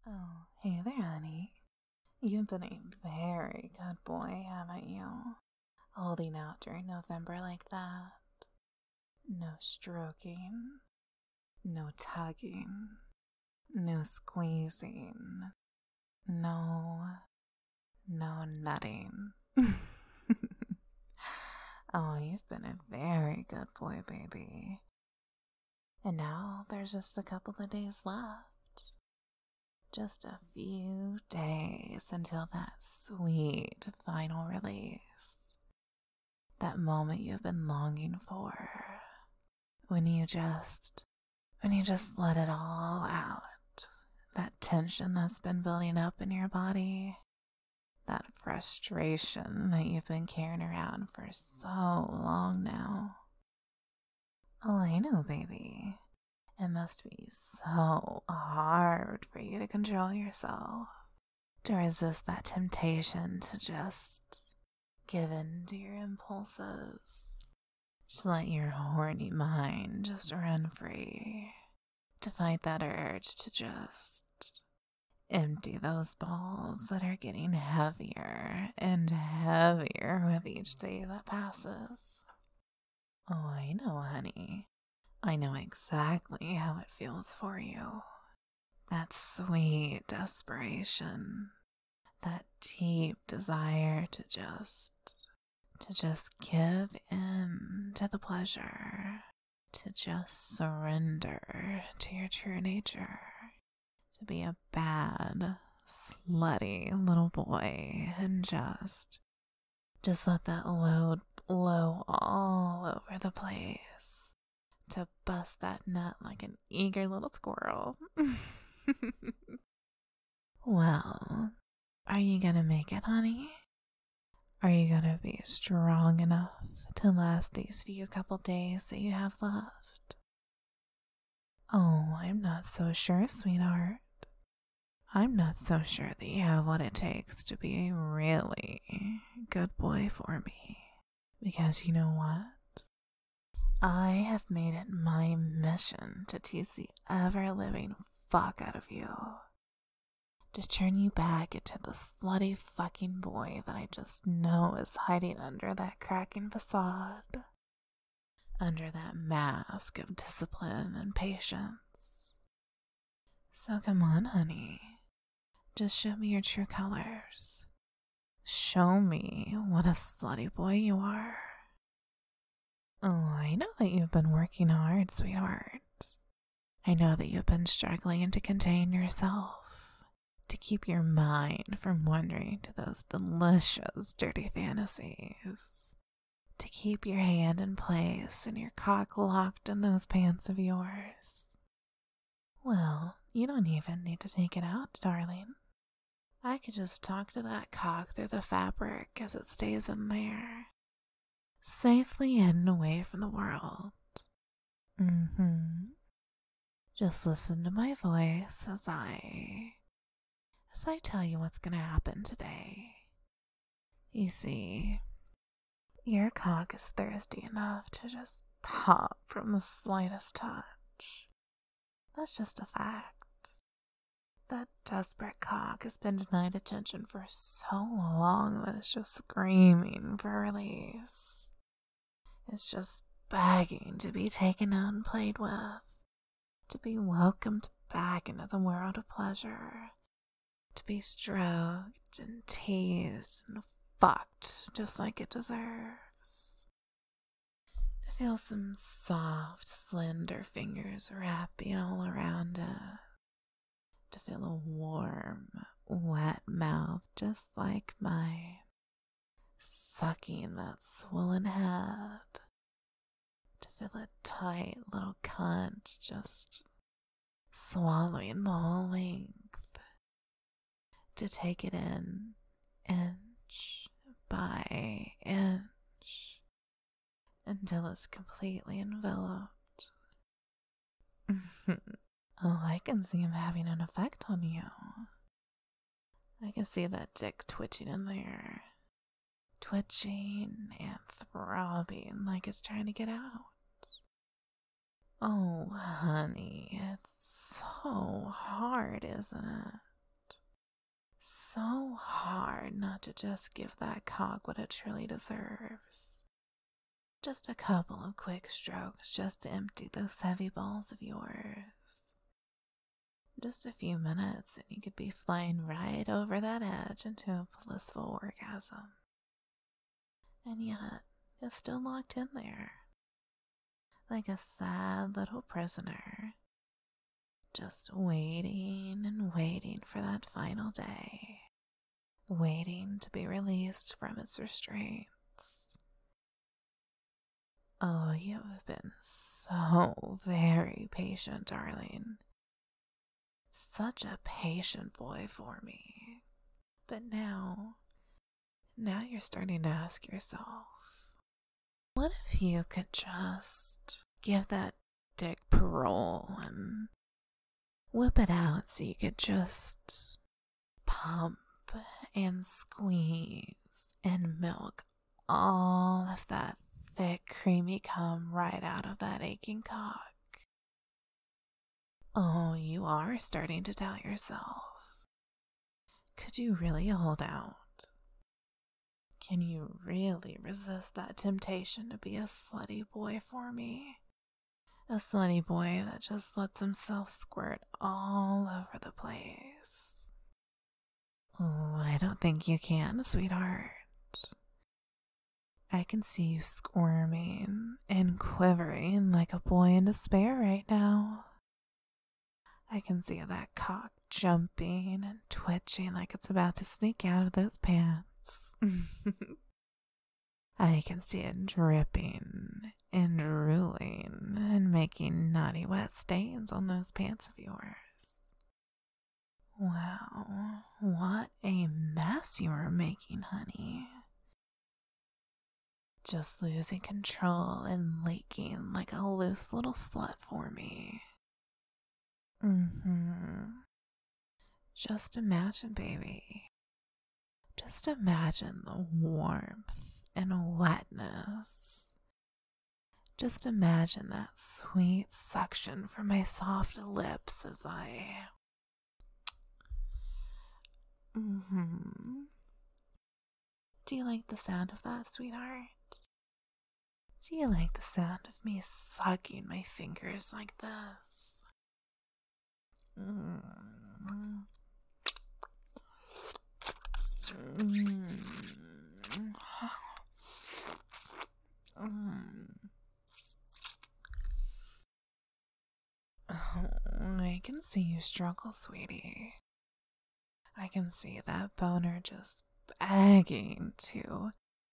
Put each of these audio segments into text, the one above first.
Oh, hey there, honey. You've been a very good boy, haven't you? Holding out during November like that. No stroking. No tugging. No squeezing. No nutting. Oh, you've been a very good boy, baby. And now there's just a couple of days left. Just a few days until that sweet final release. That moment you've been longing for. When you just let it all out. That tension that's been building up in your body. That frustration that you've been carrying around for so long now. Oh, I know, baby. It must be so hard for you to control yourself, to resist that temptation to just give in to your impulses, to let your horny mind just run free, to fight that urge to just empty those balls that are getting heavier and heavier with each day that passes. Oh, I know, honey. I know exactly how it feels for you. That sweet desperation, that deep desire to just give in to the pleasure, to just surrender to your true nature, to be a bad, slutty little boy and just let that load blow all over the place. To bust that nut like an eager little squirrel. Well, are you gonna make it, honey? Are you gonna be strong enough to last these few couple days that you have left? Oh, I'm not so sure, sweetheart. I'm not so sure that you have what it takes to be a really good boy for me. Because you know what? I have made it my mission to tease the ever-living fuck out of you. To turn you back into the slutty fucking boy that I just know is hiding under that cracking facade. Under that mask of discipline and patience. So come on, honey. Just show me your true colors. Show me what a slutty boy you are. Oh, I know that you've been working hard, sweetheart. I know that you've been struggling to contain yourself, to keep your mind from wandering to those delicious, dirty fantasies, to keep your hand in place and your cock locked in those pants of yours. Well, you don't even need to take it out, darling. I could just talk to that cock through the fabric as it stays in there, safely hidden away from the world. Just listen to my voice as I tell you what's gonna happen today. You see, your cock is thirsty enough to just pop from the slightest touch. That's just a fact. That desperate cock has been denied attention for so long that it's just screaming for release. It's just begging to be taken out and played with, to be welcomed back into the world of pleasure, to be stroked and teased and fucked just like it deserves. To feel some soft, slender fingers wrapping all around it. To feel a warm, wet mouth just like mine, sucking that swollen head. To feel a tight little cunt just swallowing the whole length. To take it in inch by inch until it's completely enveloped. Oh, I can see him having an effect on you. I can see that dick twitching in there. Twitching and throbbing like it's trying to get out. Oh, honey, it's so hard, isn't it? so hard not to just give that cock what it truly deserves. Just a couple of quick strokes just to empty those heavy balls of yours. Just a few minutes and you could be flying right over that edge into a blissful orgasm. And yet, you're still locked in there, like a sad little prisoner, just waiting and waiting for that final day, waiting to be released from its restraints. Oh, you have been so very patient, darling. Such a patient boy for me. But now you're starting to ask yourself, what if you could just give that dick parole and whip it out so you could just pump and squeeze and milk all of that thick, creamy cum right out of that aching cock? Oh, you are starting to doubt yourself. Could you really hold out? Can you really resist that temptation to be a slutty boy for me? A slutty boy that just lets himself squirt all over the place. Oh, I don't think you can, sweetheart. I can see you squirming and quivering like a boy in despair right now. I can see that cock jumping and twitching like it's about to sneak out of those pants. I can see it dripping and drooling and making naughty wet stains on those pants of yours. Wow, what a mess you are making, honey. Just losing control and leaking like a loose little slut for me. Just imagine, baby. Just imagine the warmth and wetness. Just imagine that sweet suction from my soft lips as I... Do you like the sound of that, sweetheart? Do you like the sound of me sucking my fingers like this? I can see you struggle, sweetie. I can see that boner just begging to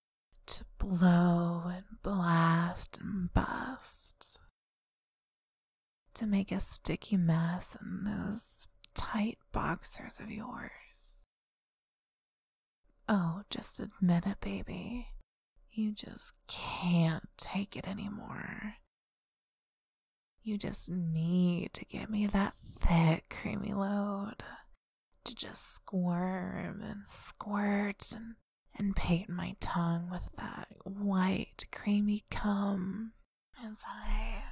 blow and blast and bust, to make a sticky mess in those tight boxers of yours. Oh, just admit it, baby. You just can't take it anymore. You just need to give me that thick, creamy load to just squirm and squirt and paint my tongue with that white, creamy cum as I...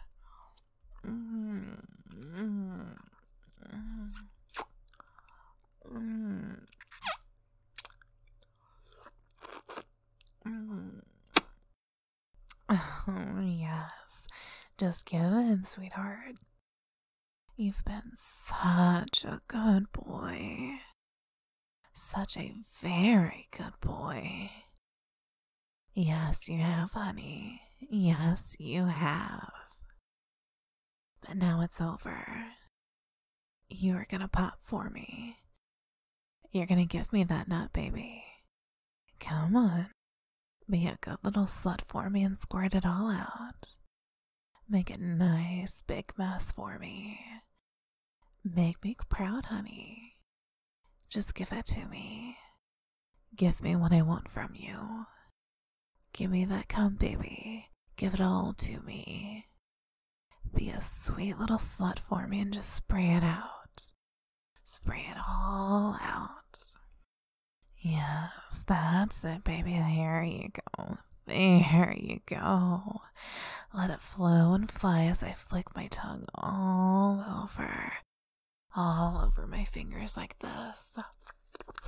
Oh, yes. Just give in, sweetheart. You've been such a good boy. Such a very good boy. Yes, you have, honey. Yes, you have. But now it's over. You're gonna pop for me. You're gonna give me that nut, baby. Come on. Be a good little slut for me and squirt it all out. Make a nice big mess for me. Make me proud, honey. Just give it to me. Give me what I want from you. Give me that cum, baby. Give it all to me. Be a sweet little slut for me and just spray it out. Spray it all out. Yes, that's it, baby. There you go. There you go. Let it flow and fly as I flick my tongue all over my fingers like this.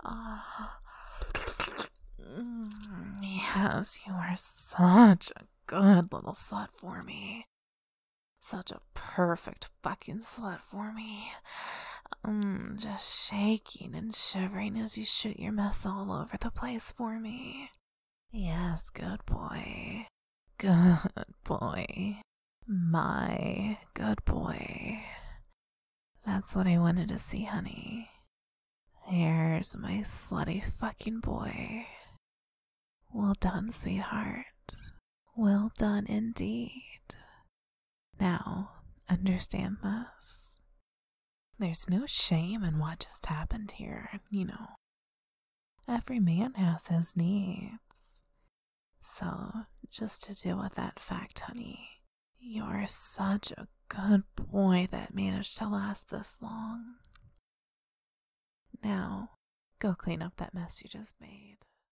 Yes, you are such a good little slut for me. Such a perfect fucking slut for me. Just shaking and shivering as you shoot your mess all over the place for me. Yes, good boy. Good boy. My good boy. That's what I wanted to see, honey. Here's my slutty fucking boy. Well done, sweetheart. Well done indeed. Now, understand this. There's no shame in what just happened here, you know. Every man has his needs. So, just to deal with that fact, honey, you're such a good boy that managed to last this long. Now, go clean up that mess you just made.